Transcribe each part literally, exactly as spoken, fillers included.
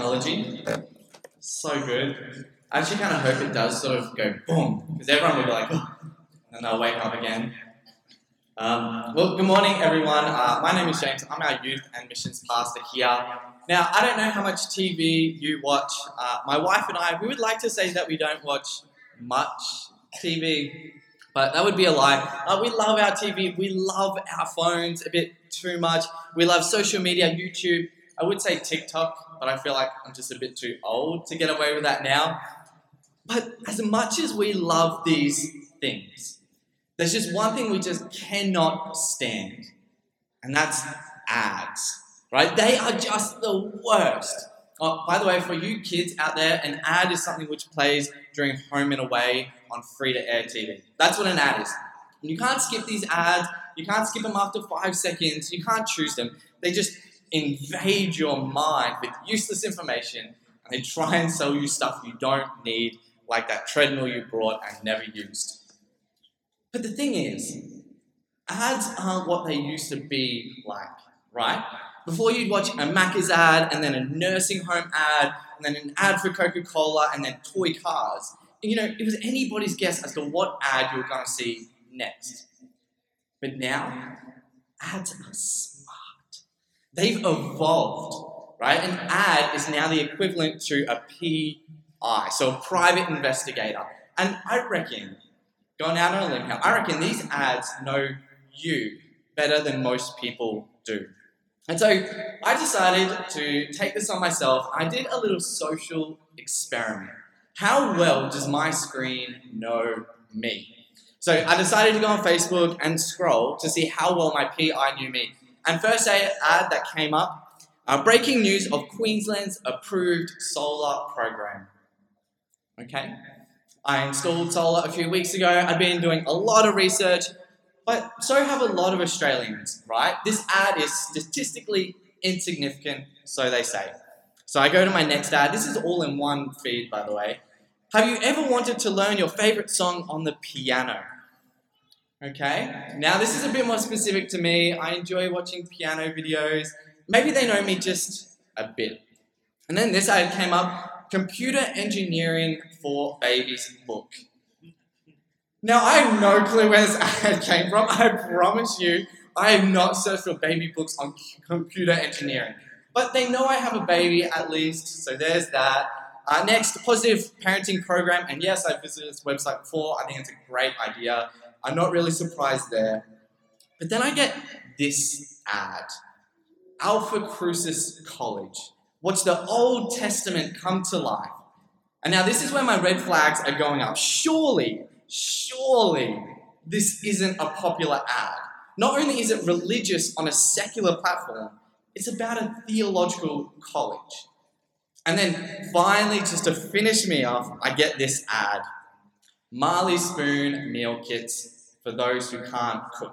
technology. So good. I actually kind of hope it does sort of go boom, because everyone will be like, oh, and they'll wake up again. Um, well, good morning, everyone. Uh, my name is James. I'm our youth and missions pastor here. Now, I don't know how much T V you watch. Uh, my wife and I, we would like to say that we don't watch much T V, but that would be a lie. Uh, we love our T V. We love our phones a bit too much. We love social media, YouTube. I would say TikTok, but I feel like I'm just a bit too old to get away with that now. But as much as we love these things, there's just one thing we just cannot stand, and that's ads, right? They are just the worst. Oh, by the way, for you kids out there, an ad is something which plays during home and away on free-to-air T V. That's what an ad is. And you can't skip these ads. You can't skip them after five seconds. You can't choose them. They just invade your mind with useless information, and they try and sell you stuff you don't need, like that treadmill you brought and never used. But the thing is, ads aren't what they used to be like, right? Before you'd watch a Macca's ad, and then a nursing home ad, and then an ad for Coca-Cola, and then toy cars. You know, it was anybody's guess as to what ad you were going to see next. But now, ads are smart. They've evolved, right? An ad is now the equivalent to a P I, so a private investigator. And I reckon, going out on a limb here, I reckon these ads know you better than most people do. And so I decided to take this on myself. I did a little social experiment. How well does my screen know me? So I decided to go on Facebook and scroll to see how well my P I knew me. And first ad that came up, uh, breaking news of Queensland's approved solar program. Okay, I installed solar a few weeks ago. I've been doing a lot of research, but so have a lot of Australians, right? This ad is statistically insignificant, so they say. So I go to my next ad. This is all in one feed, by the way. Have you ever wanted to learn your favourite song on the piano? Okay, now this is a bit more specific to me. I enjoy watching piano videos. Maybe they know me just a bit. And then this ad came up, Computer Engineering for Babies book. Now, I have no clue where this ad came from. I promise you, I have not searched for baby books on computer engineering. But they know I have a baby at least, so there's that. Uh, next, positive parenting program. And yes, I've visited this website before. I think it's a great idea. I'm not really surprised there. But then I get this ad. Alpha Crucis College. Watch the Old Testament come to life. And now this is where my red flags are going up. Surely, surely this isn't a popular ad. Not only is it religious on a secular platform, it's about a theological college. And then finally, just to finish me off, I get this ad. Marley Spoon meal kits for those who can't cook.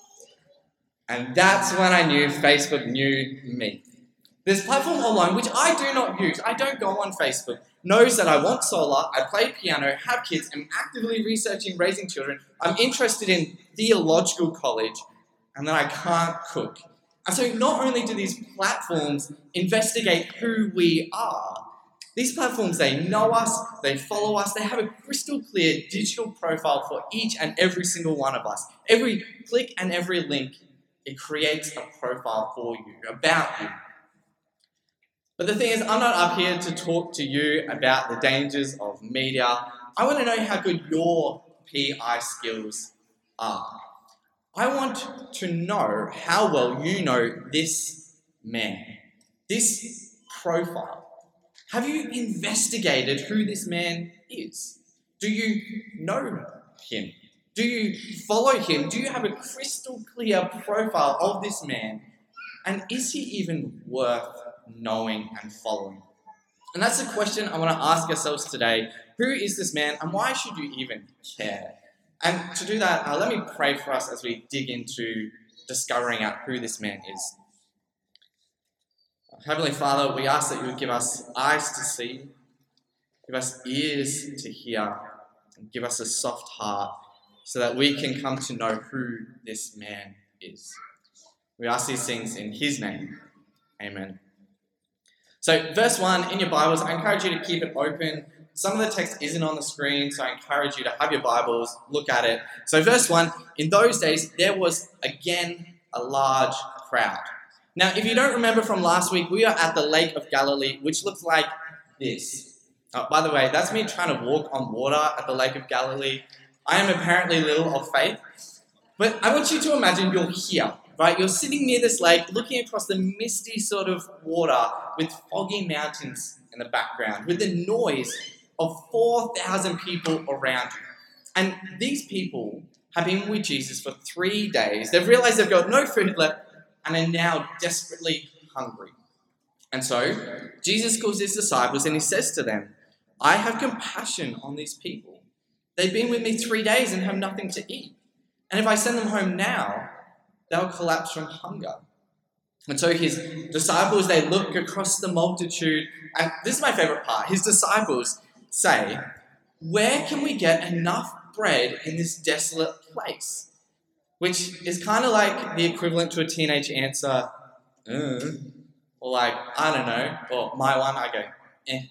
And that's when I knew Facebook knew me. This platform alone, which I do not use, I don't go on Facebook, knows that I want solar, I play piano, have kids, am actively researching raising children, I'm interested in theological college, and that I can't cook. And so not only do these platforms investigate who we are, these platforms, they know us, they follow us, they have a crystal clear digital profile for each and every single one of us. Every click and every link, it creates a profile for you, about you. But the thing is, I'm not up here to talk to you about the dangers of media. I want to know how good your P I skills are. I want to know how well you know this man, this profile. Have you investigated who this man is? Do you know him? Do you follow him? Do you have a crystal clear profile of this man? And is he even worth knowing and following? And that's the question I want to ask ourselves today. Who is this man, and why should you even care? And to do that, uh, let me pray for us as we dig into discovering out who this man is. Heavenly Father, we ask that you would give us eyes to see, give us ears to hear, and give us a soft heart so that we can come to know who this man is. We ask these things in his name. Amen. So verse one in your Bibles, I encourage you to keep it open. Some of the text isn't on the screen, so I encourage you to have your Bibles, look at it. So verse one, in those days, there was again a large crowd. Now, if you don't remember from last week, we are at the Lake of Galilee, which looks like this. Oh, by the way, that's me trying to walk on water at the Lake of Galilee. I am apparently little of faith. But I want you to imagine you're here, right? You're sitting near this lake, looking across the misty sort of water with foggy mountains in the background, with the noise of four thousand people around you. And these people have been with Jesus for three days. They've realized they've got no food left and are now desperately hungry. And so Jesus calls his disciples and he says to them, I have compassion on these people. They've been with me three days and have nothing to eat. And if I send them home now, they'll collapse from hunger. And so his disciples, they look across the multitude, and this is my favorite part. His disciples say, where can we get enough bread in this desolate place? Which is kind of like the equivalent to a teenage answer, uh, or like, I don't know, or my one, I go, eh.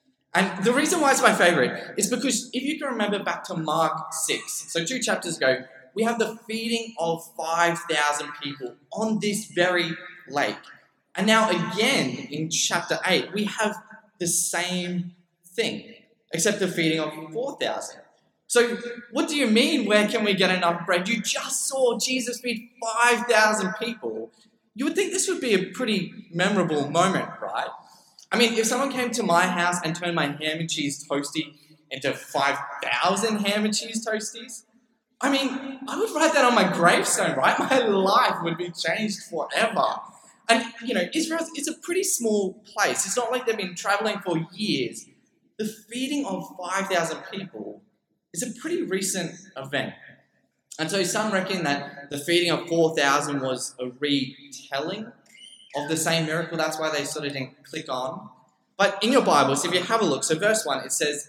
And the reason why it's my favorite is because if you can remember back to Mark six, so two chapters ago, we have the feeding of five thousand people on this very lake. And now again in chapter eight, we have the same thing, except the feeding of four thousand. So what do you mean, where can we get enough bread? You just saw Jesus feed five thousand people. You would think this would be a pretty memorable moment, right? I mean, if someone came to my house and turned my ham and cheese toastie into five thousand ham and cheese toasties, I mean, I would write that on my gravestone, right? My life would be changed forever. And, you know, Israel is a pretty small place. It's not like they've been traveling for years. The feeding of five thousand people is a pretty recent event. And so some reckon that the feeding of four thousand was a retelling of the same miracle. That's why they sort of didn't click on. But in your Bibles, if you have a look, so verse one, it says,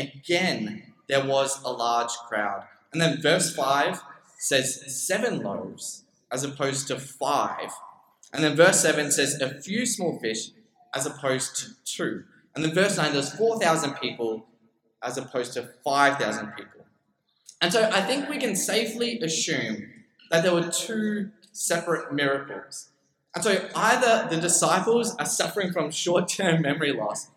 again, there was a large crowd. And then verse five says seven loaves as opposed to five. And then verse seven says a few small fish as opposed to two. And then verse nine, there's four thousand people as opposed to five thousand people. And so I think we can safely assume that there were two separate miracles. And so either the disciples are suffering from short-term memory loss,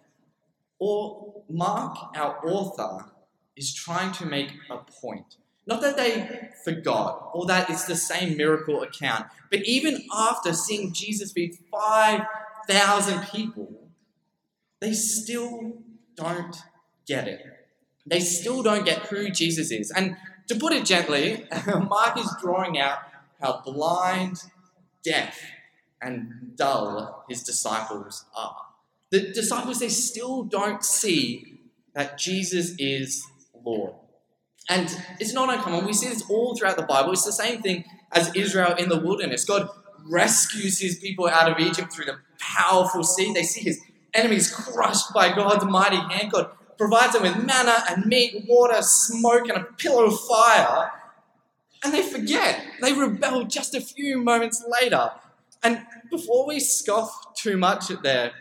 or Mark, our author, is trying to make a point. Not that they forgot or that it's the same miracle account, but even after seeing Jesus feed five thousand people, they still don't get it. They still don't get who Jesus is. And to put it gently, Mark is drawing out how blind, deaf, and dull his disciples are. The disciples, they still don't see that Jesus is Lord. And it's not uncommon. We see this all throughout the Bible. It's the same thing as Israel in the wilderness. God rescues his people out of Egypt through the powerful sea. They see his enemies crushed by God's mighty hand. God provides them with manna and meat, water, smoke, and a pillar of fire. And they forget. They rebel just a few moments later. And before we scoff too much at their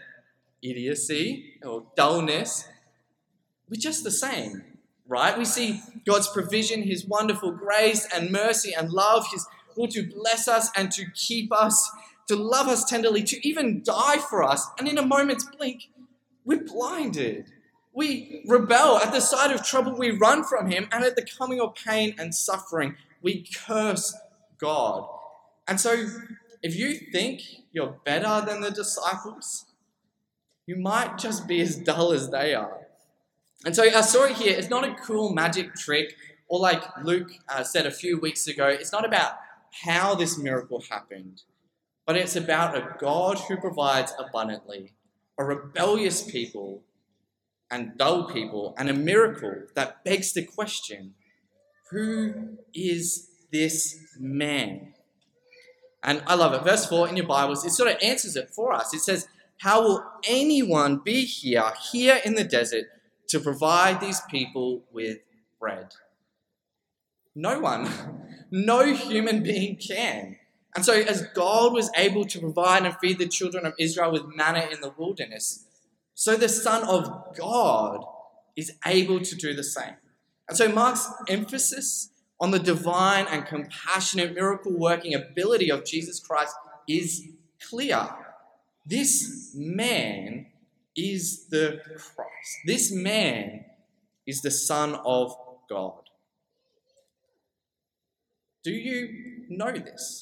idiocy or dullness, we're just the same. Right? We see God's provision, his wonderful grace and mercy and love, his will to bless us and to keep us, to love us tenderly, to even die for us. And in a moment's blink, we're blinded. We rebel. At the sight of trouble, we run from him. And at the coming of pain and suffering, we curse God. And so if you think you're better than the disciples, you might just be as dull as they are. And so our story here is not a cool magic trick, or like Luke uh, said a few weeks ago, it's not about how this miracle happened, but it's about a God who provides abundantly, a rebellious people and dull people, and a miracle that begs the question, who is this man? And I love it. Verse four in your Bibles, it sort of answers it for us. It says, how will anyone be here, here in the desert, to provide these people with bread? No one. No human being can. And so as God was able to provide and feed the children of Israel with manna in the wilderness, so the Son of God is able to do the same. And so Mark's emphasis on the divine and compassionate miracle-working ability of Jesus Christ is clear. This man is the Christ. This man is the Son of God. Do you know this?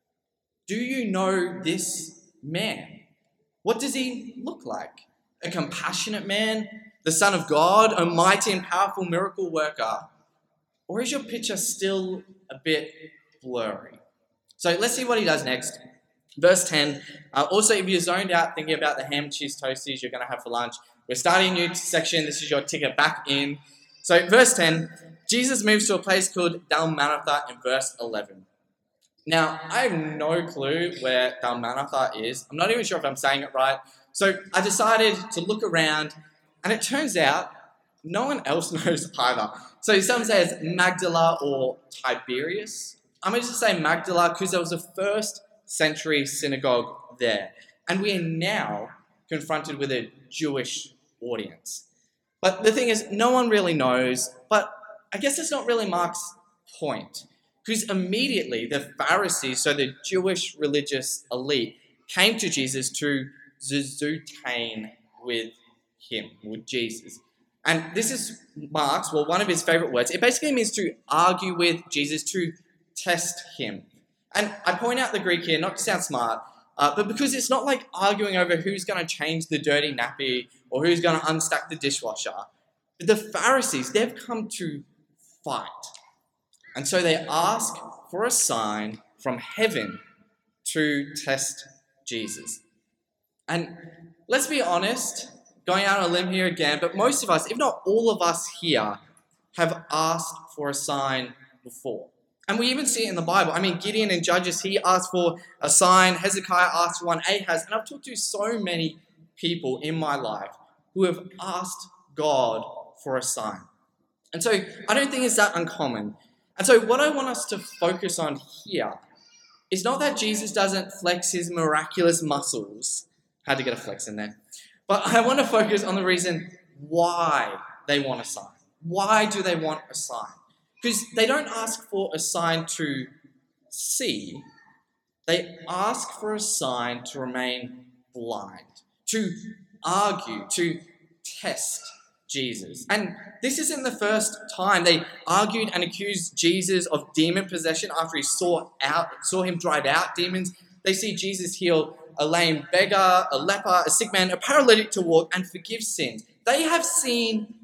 Do you know this man? What does he look like? A compassionate man? The Son of God? A mighty and powerful miracle worker? Or is your picture still a bit blurry? So let's see what he does next. Verse ten. Uh, also, if you're zoned out thinking about the ham and cheese toasties you're going to have for lunch, we're starting a new section. This is your ticket back in. So verse ten, Jesus moves to a place called Dalmanutha in verse eleven. Now, I have no clue where Dalmanutha is. I'm not even sure if I'm saying it right. So I decided to look around, and it turns out no one else knows either. So some say it's Magdala or Tiberias. I'm going to just say Magdala because there was a first century synagogue there. And we are now confronted with a Jewish audience. But the thing is, no one really knows, but I guess it's not really Mark's point. Because immediately the Pharisees, so the Jewish religious elite, came to Jesus to zizoutain with him, with Jesus. And this is Mark's, well, one of his favorite words. It basically means to argue with Jesus, to test him. And I point out the Greek here, not to sound smart, uh, but because it's not like arguing over who's going to change the dirty nappy or who's going to unstack the dishwasher. But the Pharisees, they've come to fight. And so they ask for a sign from heaven to test Jesus. And let's be honest, going out on a limb here again, but most of us, if not all of us here, have asked for a sign before. And we even see it in the Bible. I mean, Gideon in Judges, he asked for a sign. Hezekiah asked for one. Ahaz. And I've talked to so many people in my life who have asked God for a sign. And so I don't think it's that uncommon. And so what I want us to focus on here is not that Jesus doesn't flex his miraculous muscles. Had to get a flex in there. But I want to focus on the reason why they want a sign. Why do they want a sign? Because they don't ask for a sign to see. They ask for a sign to remain blind, to argue, to test Jesus. And this isn't the first time they argued and accused Jesus of demon possession after he saw out, saw him drive out demons. They see Jesus heal a lame beggar, a leper, a sick man, a paralytic to walk, and forgive sins. They have seen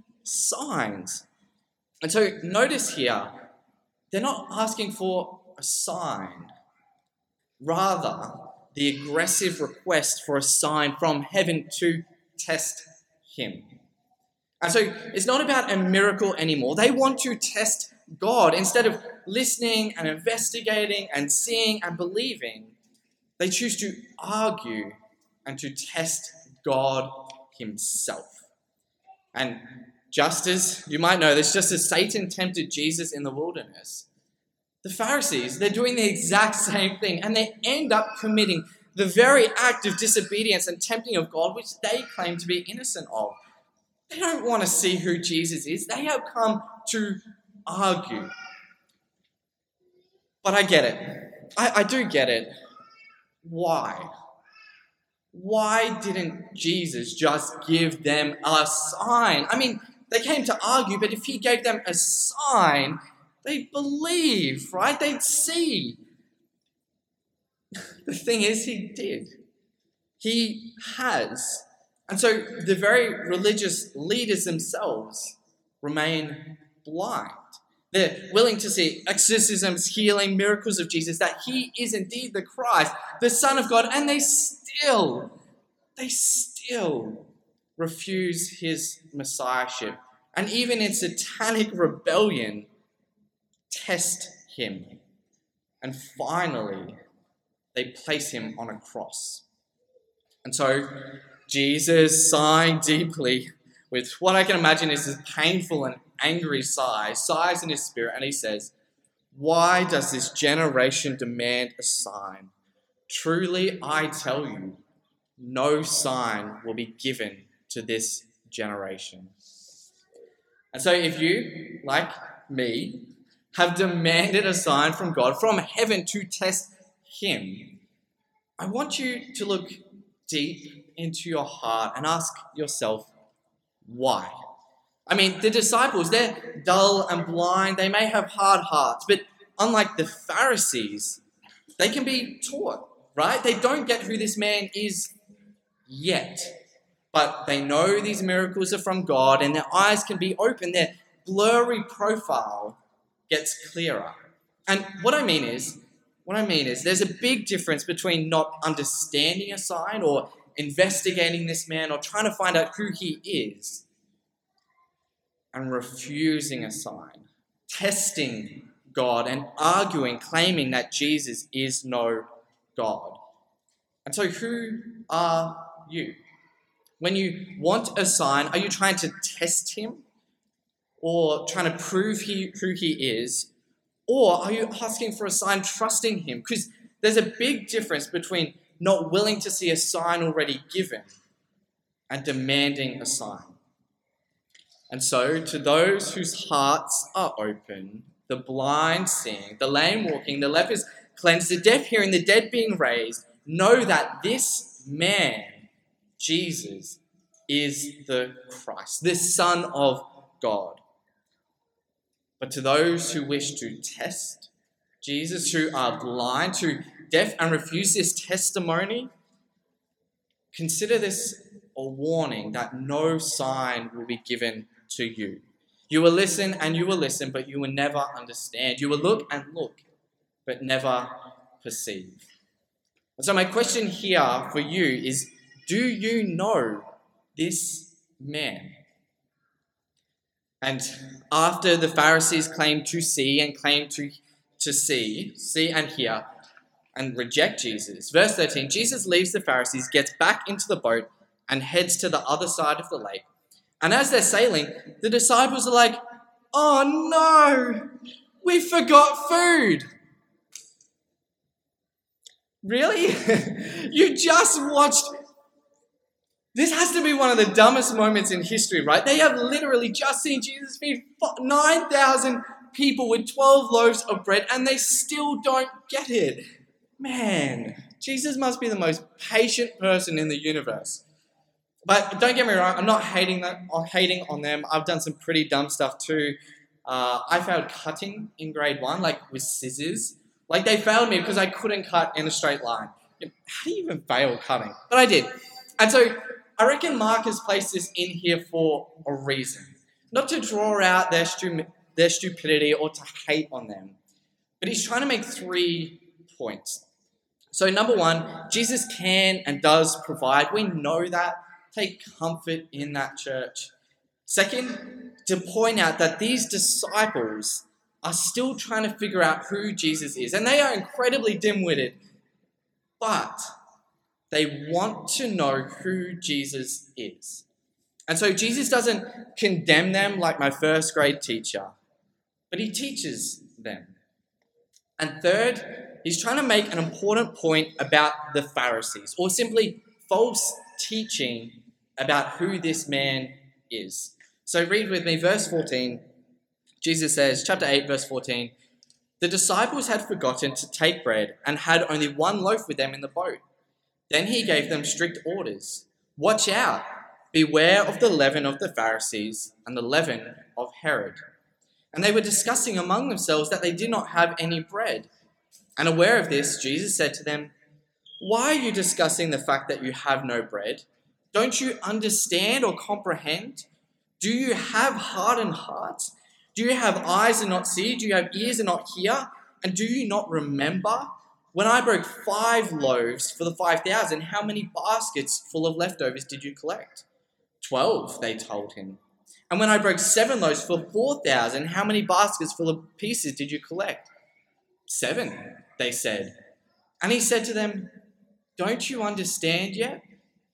signs. And so notice here, they're not asking for a sign. Rather, the aggressive request for a sign from heaven to test him. And so it's not about a miracle anymore. They want to test God. Instead of listening and investigating and seeing and believing, they choose to argue and to test God himself. And just as, you might know this, just as Satan tempted Jesus in the wilderness, the Pharisees, they're doing the exact same thing, and they end up committing the very act of disobedience and tempting of God, which they claim to be innocent of. They don't want to see who Jesus is. They have come to argue. But I get it. I, I do get it. Why? Why didn't Jesus just give them a sign? I mean, they came to argue, but if he gave them a sign, they'd believe, right? They'd see. The thing is, he did. He has. And so the very religious leaders themselves remain blind. They're willing to see exorcisms, healing, miracles of Jesus, that he is indeed the Christ, the Son of God, and they still, they still refuse his messiahship. And even in satanic rebellion, test him. And finally, they place him on a cross. And so Jesus, sighing deeply with what I can imagine is a painful and angry sigh, sighs in his spirit, and he says, Why does this generation demand a sign? Truly, I tell you, no sign will be given to this generation. And so if you, like me, have demanded a sign from God, from heaven to test him, I want you to look deep into your heart and ask yourself, why? I mean, the disciples, they're dull and blind. They may have hard hearts, but unlike the Pharisees, they can be taught, right? They don't get who this man is yet, but they know these miracles are from God and their eyes can be open. Their blurry profile gets clearer. And what I mean is, what I mean is there's a big difference between not understanding a sign or investigating this man or trying to find out who he is and refusing a sign, testing God and arguing, claiming that Jesus is no God. And so who are you? When you want a sign, are you trying to test him or trying to prove he, who he is? Or are you asking for a sign, trusting him? Because there's a big difference between not willing to see a sign already given and demanding a sign. And so to those whose hearts are open, the blind seeing, the lame walking, the lepers cleansed, the deaf hearing, the dead being raised, know that this man, Jesus, is the Christ, the Son of God. But to those who wish to test Jesus, who are blind, who deaf and refuse this testimony, consider this a warning that no sign will be given to you. You will listen and you will listen, but you will never understand. You will look and look, but never perceive. And so my question here for you is, do you know this man? And after the Pharisees claimed to see and claimed to, to see, see and hear, and reject Jesus, verse thirteen, Jesus leaves the Pharisees, gets back into the boat, and heads to the other side of the lake. And as they're sailing, the disciples are like, oh no, we forgot food. Really? You just watched... This has to be one of the dumbest moments in history, right? They have literally just seen Jesus feed nine thousand people with twelve loaves of bread, and they still don't get it. Man, Jesus must be the most patient person in the universe. But don't get me wrong, I'm not hating that, or hating on them. I've done some pretty dumb stuff too. Uh, I failed cutting in grade one, like with scissors. Like they failed me because I couldn't cut in a straight line. How do you even fail cutting? But I did. And so I reckon Mark has placed this in here for a reason. Not to draw out their, stu- their stupidity or to hate on them. But he's trying to make three points. So number one, Jesus can and does provide. We know that. Take comfort in that, church. Second, to point out that these disciples are still trying to figure out who Jesus is. And they are incredibly dim-witted. But they want to know who Jesus is. And so Jesus doesn't condemn them like my first grade teacher, but he teaches them. And third, he's trying to make an important point about the Pharisees, or simply false teaching about who this man is. So read with me, verse fourteen. Jesus says, chapter eight, verse fourteen, the disciples had forgotten to take bread and had only one loaf with them in the boat. Then he gave them strict orders. Watch out, beware of the leaven of the Pharisees and the leaven of Herod. And they were discussing among themselves that they did not have any bread. And aware of this, Jesus said to them, why are you discussing the fact that you have no bread? Don't you understand or comprehend? Do you have hardened hearts? Do you have eyes and not see? Do you have ears and not hear? And do you not remember? When I broke five loaves for the five thousand, how many baskets full of leftovers did you collect? Twelve, they told him. And when I broke seven loaves for four thousand, how many baskets full of pieces did you collect? Seven, they said. And he said to them, don't you understand yet?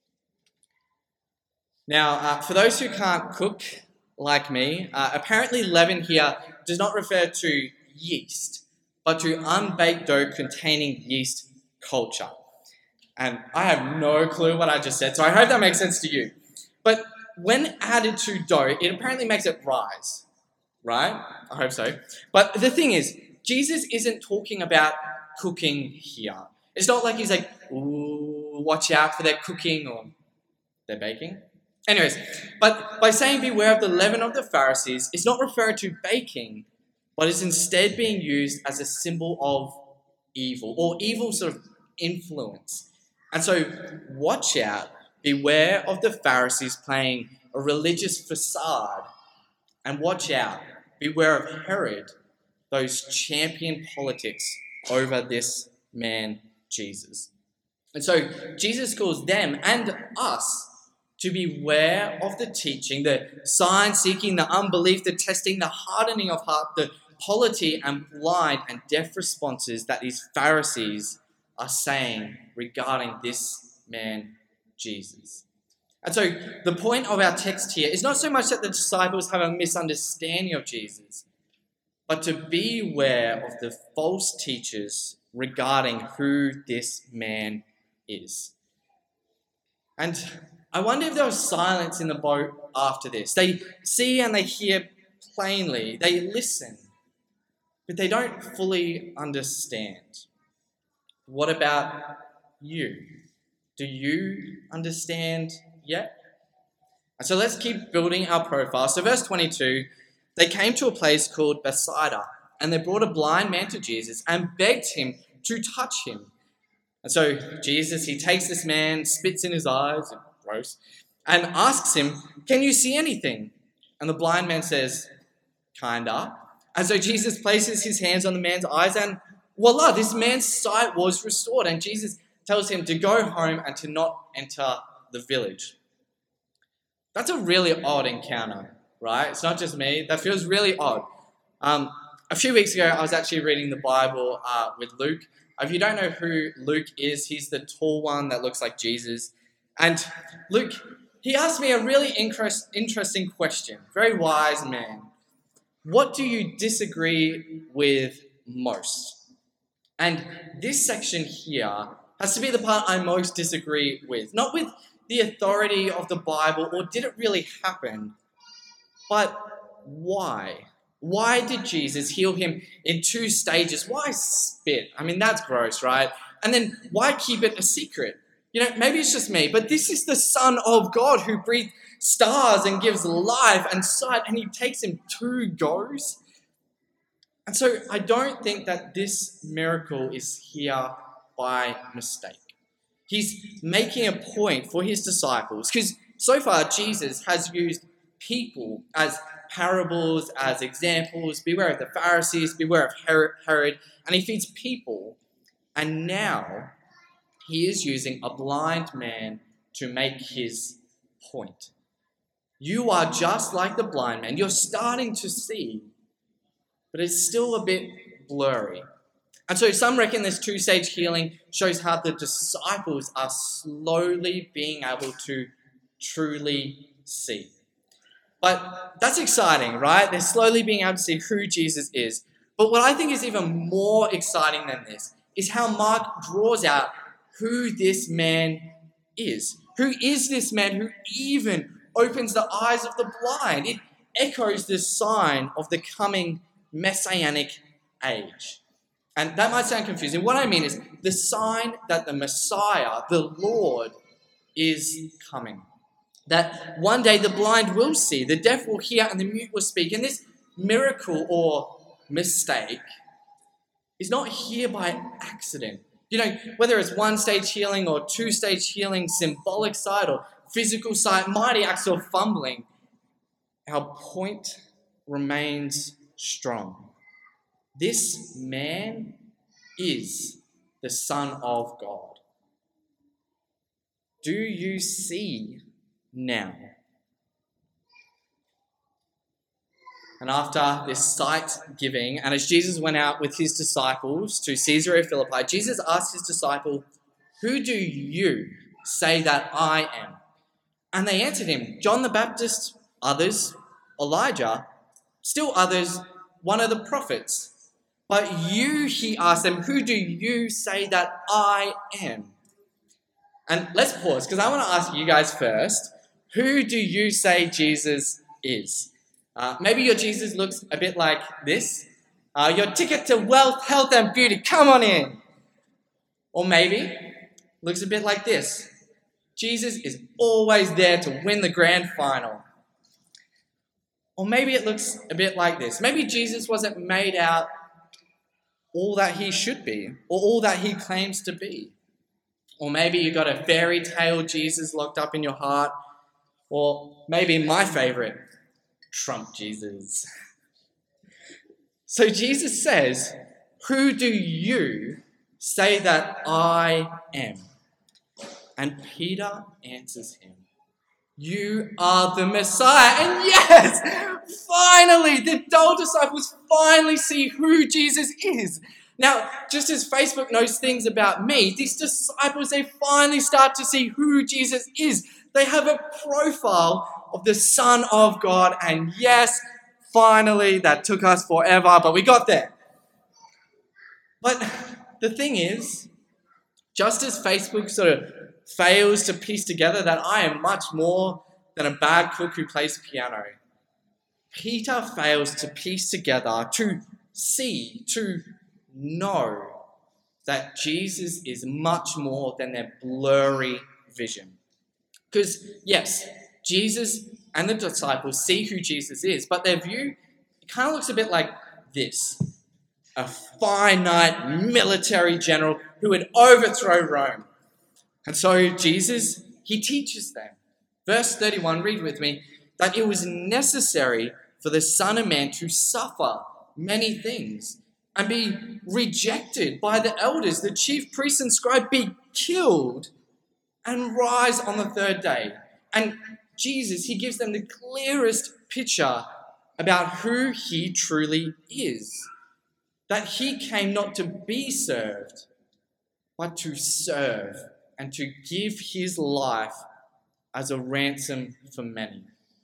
Now, uh, for those who can't cook like me, uh, apparently leaven here does not refer to yeast. but to unbaked dough containing yeast culture. And I have no clue what I just said, so I hope that makes sense to you. But when added to dough, it apparently makes it rise, right? I hope so. But the thing is, Jesus isn't talking about cooking here. It's not like he's like, ooh, watch out for their cooking or their baking. Anyways, but by saying beware of the leaven of the Pharisees, it's not referring to baking, but is instead being used as a symbol of evil, or evil sort of influence. And so watch out, beware of the Pharisees playing a religious facade, and watch out, beware of Herod, those champion politics over this man, Jesus. And so Jesus calls them and us to beware of the teaching, the sign-seeking, the unbelief, the testing, the hardening of heart, the polity and blind and deaf responses that these Pharisees are saying regarding this man, Jesus. And so the point of our text here is not so much that the disciples have a misunderstanding of Jesus, but to beware of the false teachers regarding who this man is. And I wonder if there was silence in the boat after this. They see and they hear plainly. They listen, but they don't fully understand. What about you? Do you understand yet? And so let's keep building our profile. So verse twenty-two, they came to a place called Bethsaida, and they brought a blind man to Jesus and begged him to touch him. And so Jesus, he takes this man, spits in his eyes, gross, and asks him, can you see anything? And the blind man says, kinda. And so Jesus places his hands on the man's eyes, and voila, this man's sight was restored. And Jesus tells him to go home and to not enter the village. That's a really odd encounter, right? It's not just me. That feels really odd. Um, a few weeks ago, I was actually reading the Bible uh, with Luke. If you don't know who Luke is, he's the tall one that looks like Jesus. And Luke, he asked me a really interest, interesting question. Very wise man. What do you disagree with most? And this section here has to be the part I most disagree with. Not with the authority of the Bible or did it really happen, but why? Why did Jesus heal him in two stages? Why spit? I mean, that's gross, right? And then why keep it a secret? You know, maybe it's just me, but this is the Son of God who breathed stars and gives life and sight, and he takes him two goes. And so I don't think that this miracle is here by mistake. He's making a point for his disciples, because so far Jesus has used people as parables, as examples. Beware of the Pharisees, beware of Herod, and he feeds people. And now he is using a blind man to make his point. You are just like the blind man. You're starting to see, but it's still a bit blurry. And so some reckon this two-stage healing shows how the disciples are slowly being able to truly see. But that's exciting, right? They're slowly being able to see who Jesus is. But what I think is even more exciting than this is how Mark draws out who this man is. Who is this man who even opens the eyes of the blind? It echoes the sign of the coming messianic age. And that might sound confusing. What I mean is the sign that the Messiah, the Lord, is coming. That one day the blind will see, the deaf will hear, and the mute will speak. And this miracle or mistake is not here by accident. You know, whether it's one-stage healing or two-stage healing, symbolic sight or physical sight, mighty acts or fumbling, our point remains strong. This man is the Son of God. Do you see now? And after this sight giving, and as Jesus went out with his disciples to Caesarea Philippi, Jesus asked his disciple, who do you say that I am? And they answered him, John the Baptist, others, Elijah, still others, one of the prophets. But you, he asked them, who do you say that I am? And let's pause, because I want to ask you guys first, who do you say Jesus is? Uh, maybe your Jesus looks a bit like this. Uh, your ticket to wealth, health, and beauty, come on in. Or maybe looks a bit like this. Jesus is always there to win the grand final. Or maybe it looks a bit like this. Maybe Jesus wasn't made out all that he should be, or all that he claims to be. Or maybe you got a fairy tale Jesus locked up in your heart. Or maybe my favorite, Trump Jesus. So Jesus says, who do you say that I am? And Peter answers him, you are the Messiah. And yes, finally, the dull disciples finally see who Jesus is. Now, just as Facebook knows things about me, these disciples, they finally start to see who Jesus is. They have a profile of the Son of God. And yes, finally, that took us forever, but we got there. But the thing is, just as Facebook sort of fails to piece together that I am much more than a bad cook who plays the piano, Peter fails to piece together, to see, to know that Jesus is much more than their blurry vision. Because, yes, Jesus and the disciples see who Jesus is, but their view, it kind of looks a bit like this. A finite military general who would overthrow Rome. And so Jesus, he teaches them. Verse thirty-one, read with me, that it was necessary for the Son of Man to suffer many things and be rejected by the elders, the chief priests and scribes, be killed and rise on the third day. And Jesus, he gives them the clearest picture about who he truly is. That he came not to be served, but to serve and to give his life as a ransom for many.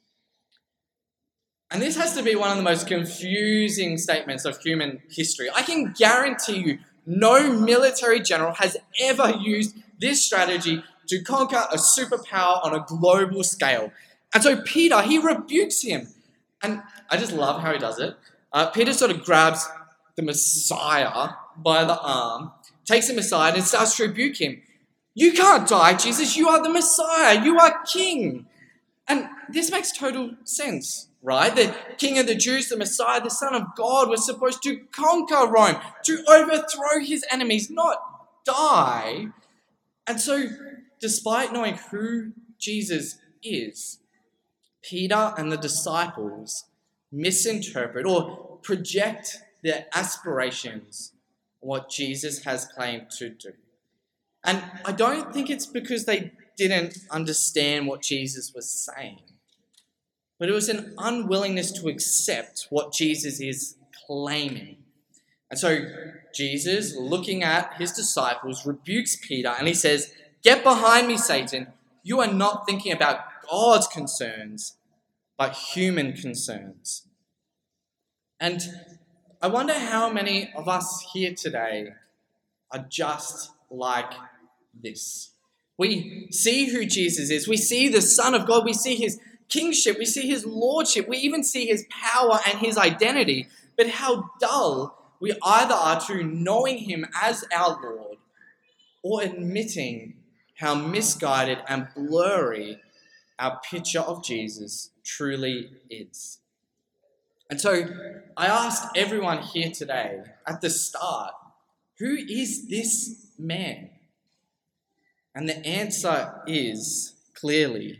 And this has to be one of the most confusing statements of human history. I can guarantee you no military general has ever used this strategy to conquer a superpower on a global scale. And so Peter, he rebukes him. And I just love how he does it. Uh, Peter sort of grabs the Messiah by the arm, takes him aside and starts to rebuke him. You can't die, Jesus. You are the Messiah. You are king. And this makes total sense, right? The King of the Jews, the Messiah, the Son of God, was supposed to conquer Rome, to overthrow his enemies, not die. And so, despite knowing who Jesus is, Peter and the disciples misinterpret or project their aspirations on what Jesus has claimed to do. And I don't think it's because they didn't understand what Jesus was saying, but it was an unwillingness to accept what Jesus is claiming. And so Jesus, looking at his disciples, rebukes Peter and he says, "Get behind me, Satan. You are not thinking about God's concerns, but human concerns." And I wonder how many of us here today are just like this. We see who Jesus is. We see the Son of God. We see his kingship. We see his lordship. We even see his power and his identity. But how dull we either are to knowing him as our Lord or admitting how misguided and blurry our picture of Jesus truly is. And so I asked everyone here today at the start, who is this man? And the answer is clearly,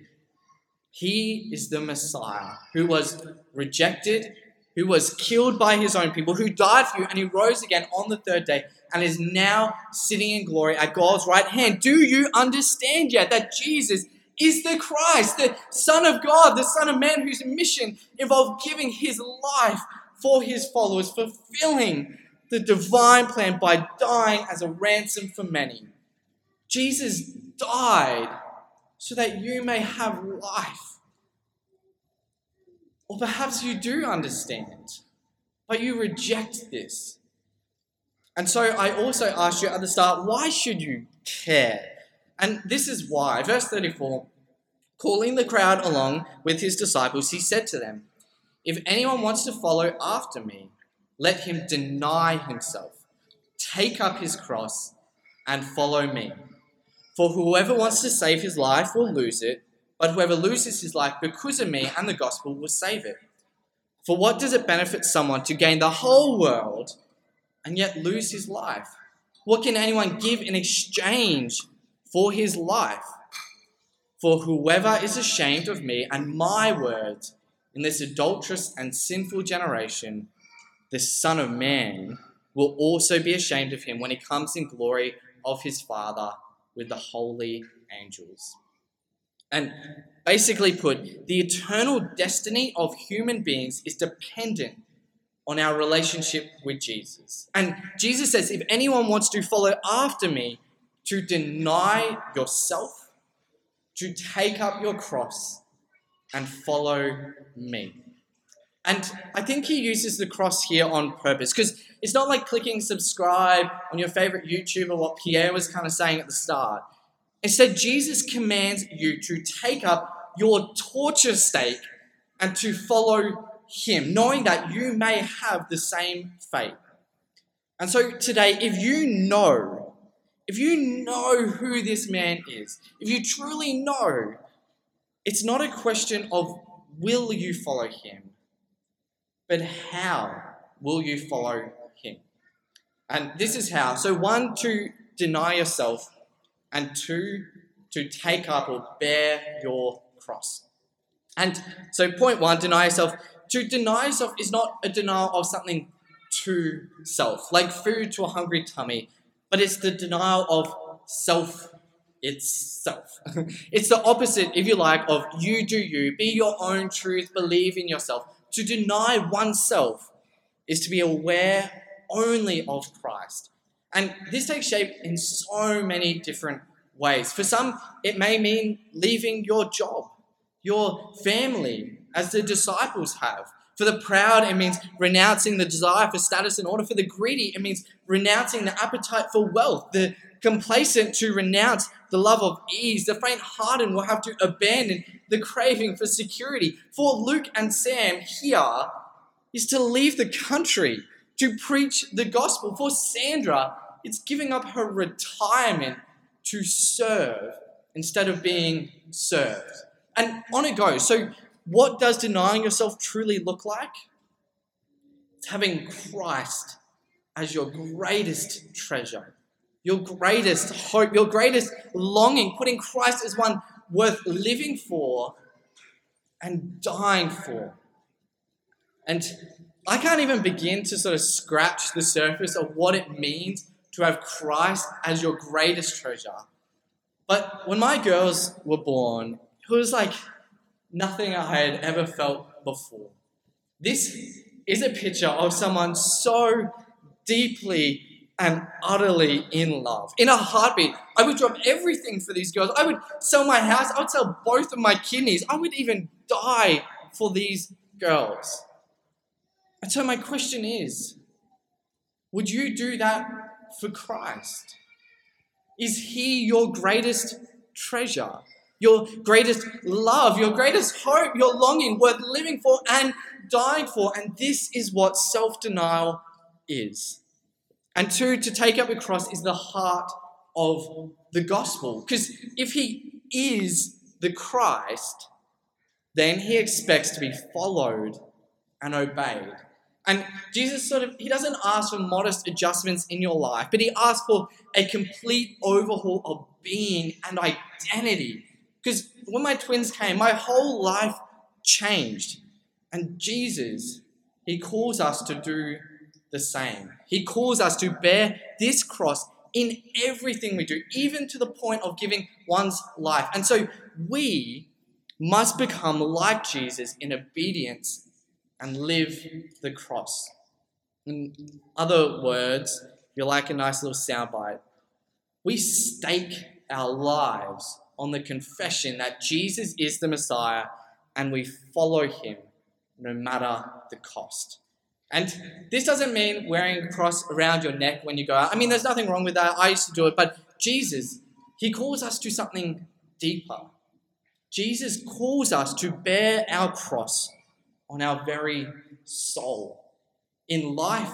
he is the Messiah who was rejected, who was killed by his own people, who died for you, and he rose again on the third day and is now sitting in glory at God's right hand. Do you understand yet that Jesus is the Christ, the Son of God, the Son of Man, whose mission involved giving his life for his followers, fulfilling the divine plan by dying as a ransom for many? Jesus died so that you may have life. Or perhaps you do understand, but you reject this. And so I also asked you at the start, why should you care? And this is why. Verse thirty-four, calling the crowd along with his disciples, he said to them, if anyone wants to follow after me, let him deny himself, take up his cross, and follow me. For whoever wants to save his life will lose it, but whoever loses his life because of me and the gospel will save it. For what does it benefit someone to gain the whole world and yet lose his life? What can anyone give in exchange for his life? For whoever is ashamed of me and my words in this adulterous and sinful generation, the Son of Man will also be ashamed of him when he comes in glory of his Father with the holy angels. And basically put, the eternal destiny of human beings is dependent on our relationship with Jesus. And Jesus says, if anyone wants to follow after me, to deny yourself, to take up your cross and follow me. And I think he uses the cross here on purpose, because it's not like clicking subscribe on your favorite YouTuber, what Pierre was kind of saying at the start. Instead, Jesus commands you to take up your torture stake and to follow him, knowing that you may have the same fate. And so today, if you know, if you know who this man is, if you truly know, it's not a question of will you follow him, but how will you follow him? And this is how. So one, to deny yourself, and two, to take up or bear your cross. And so point one, deny yourself. To deny yourself is not a denial of something to self, like food to a hungry tummy, but it's the denial of self itself. It's the opposite, if you like, of you do you, be your own truth, believe in yourself. To deny oneself is to be aware only of Christ. And this takes shape in so many different ways. For some, it may mean leaving your job, your family, as the disciples have. For the proud, it means renouncing the desire for status and order. For the greedy, it means renouncing the appetite for wealth. The complacent to renounce the love of ease. The faint-hearted will have to abandon the craving for security. For Luke and Sam here is to leave the country to preach the gospel. For Sandra, it's giving up her retirement to serve instead of being served. And on it goes. So what does denying yourself truly look like? It's having Christ as your greatest treasure, your greatest hope, your greatest longing, putting Christ as one worth living for and dying for. And I can't even begin to sort of scratch the surface of what it means to have Christ as your greatest treasure. But when my girls were born, it was like nothing I had ever felt before. This is a picture of someone so deeply and utterly in love. In a heartbeat, I would drop everything for these girls. I would sell my house. I would sell both of my kidneys. I would even die for these girls. And so my question is, would you do that for Christ? Is he your greatest treasure, your greatest love, your greatest hope, your longing, worth living for and dying for? And this is what self-denial is. And two, to take up the cross is the heart of the gospel. Because if he is the Christ, then he expects to be followed and obeyed. And Jesus sort of, he doesn't ask for modest adjustments in your life, but he asks for a complete overhaul of being and identity. Because when my twins came, my whole life changed. And Jesus, he calls us to do the same. He calls us to bear this cross in everything we do, even to the point of giving one's life. And so we must become like Jesus in obedience and live the cross. In other words, you're like a nice little soundbite. We stake our lives on the confession that Jesus is the Messiah and we follow him no matter the cost. And this doesn't mean wearing a cross around your neck when you go out. I mean, there's nothing wrong with that. I used to do it. But Jesus, he calls us to something deeper. Jesus calls us to bear our cross on our very soul, in life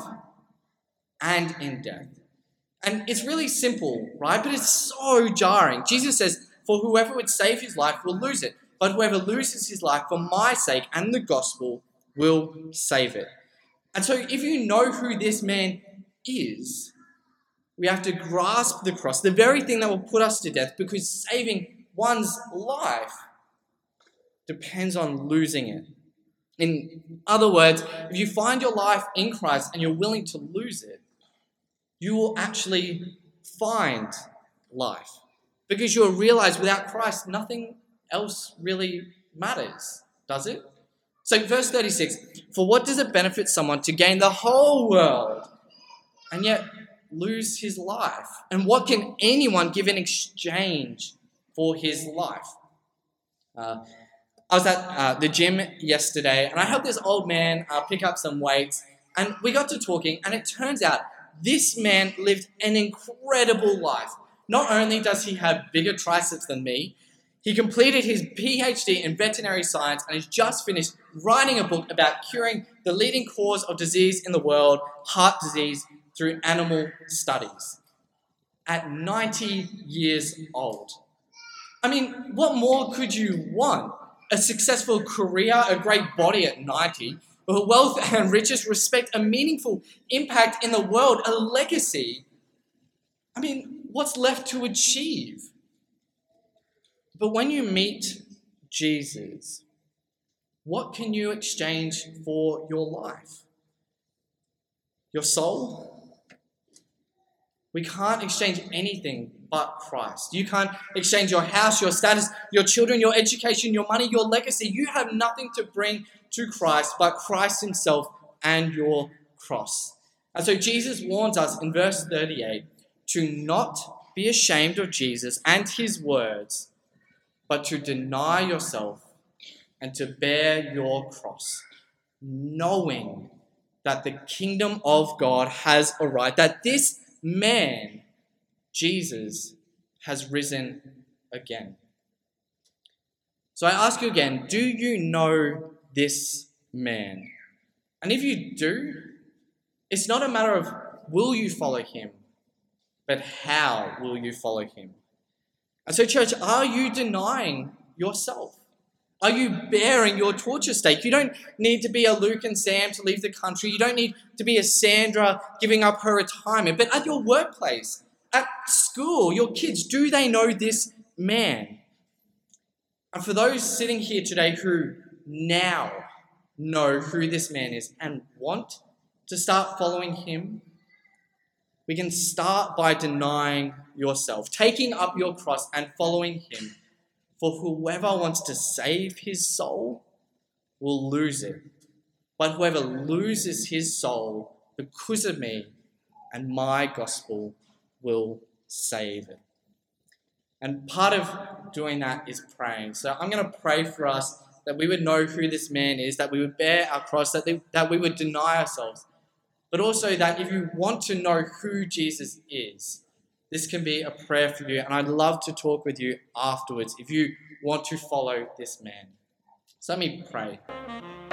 and in death. And it's really simple, right? But it's so jarring. Jesus says, for whoever would save his life will lose it, but whoever loses his life for my sake and the gospel will save it. And so if you know who this man is, we have to grasp the cross, the very thing that will put us to death, because saving one's life depends on losing it. In other words, if you find your life in Christ and you're willing to lose it, you will actually find life, because you'll realize without Christ, nothing else really matters, does it? So verse thirty-six, for what does it benefit someone to gain the whole world and yet lose his life? And what can anyone give in exchange for his life? Uh, I was at uh, the gym yesterday, and I helped this old man uh, pick up some weights, and we got to talking, and it turns out this man lived an incredible life. Not only does he have bigger triceps than me, he completed his P H D in veterinary science and has just finished writing a book about curing the leading cause of disease in the world, heart disease, through animal studies. At ninety years old. I mean, what more could you want? A successful career, a great body at ninety, wealth and riches, respect, a meaningful impact in the world, a legacy. I mean, what's left to achieve? But when you meet Jesus, what can you exchange for your life? Your soul? We can't exchange anything but Christ. You can't exchange your house, your status, your children, your education, your money, your legacy. You have nothing to bring to Christ but Christ himself and your cross. And so Jesus warns us in verse thirty-eight to not be ashamed of Jesus and his words, but to deny yourself and to bear your cross, knowing that the kingdom of God has arrived, that this man, Jesus, has risen again. So I ask you again, do you know this man? And if you do, it's not a matter of will you follow him, but how will you follow him? And so, church, are you denying yourself? Are you bearing your torture stake? You don't need to be a Luke and Sam to leave the country. You don't need to be a Sandra giving up her retirement. But at your workplace, at school, your kids, do they know this man? And for those sitting here today who now know who this man is and want to start following him, we can start by denying yourself, taking up your cross and following him. For whoever wants to save his soul will lose it. But whoever loses his soul because of me and my gospel will save it. And part of doing that is praying. So I'm going to pray for us that we would know who this man is, that we would bear our cross, that, they, that we would deny ourselves. But also that if you want to know who Jesus is, this can be a prayer for you. And I'd love to talk with you afterwards if you want to follow this man. So let me pray.